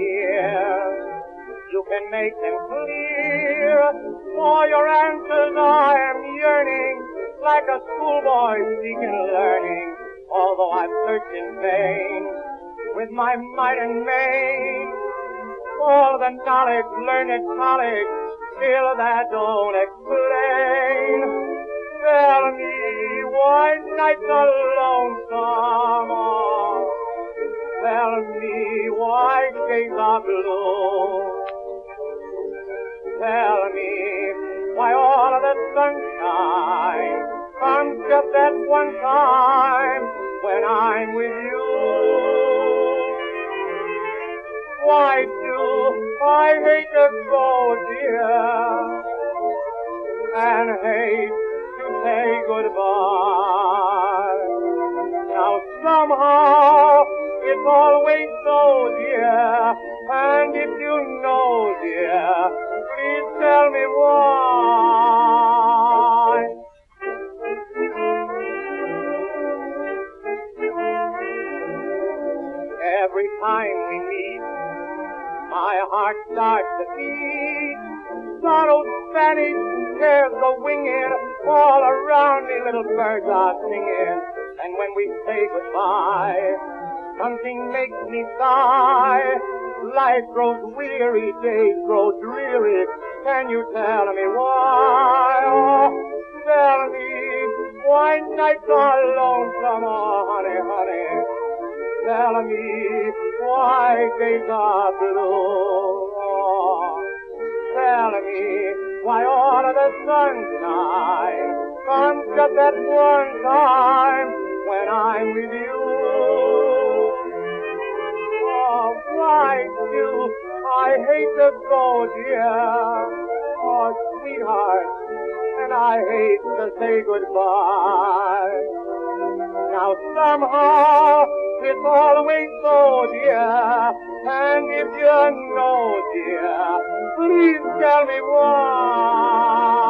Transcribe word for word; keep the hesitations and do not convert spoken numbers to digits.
years. You can make them clear. For your answers I am yearning, like a schoolboy seeking learning, although I've searched in vain with my might and main. All the knowledge learned at college, still that don't explain. Tell me why nights are lonesome. Tell me why days are blue. Tell me why all of the sunshine comes just at one time when I'm with you. Why do I hate to go, dear, and hate to say goodbye? Now somehow it's always so, dear, and if you know, dear, please tell me why. Every time we meet, my heart starts to beat. Sorrow's vanish, cares go winging, all around me little birds are singing. And when we say goodbye, something makes me sigh. Life grows weary, days grow dreary. Can you tell me why? Oh, tell me why nights are lonesome, oh, honey, honey. Tell me why days are blue. Oh, tell me why all of the sunshine comes just at one time when I'm with you. Oh, why do I hate to go, dear? Oh, sweetheart, and I hate to say goodbye. Now somehow it's always so, dear, and if you know, dear, please tell me why.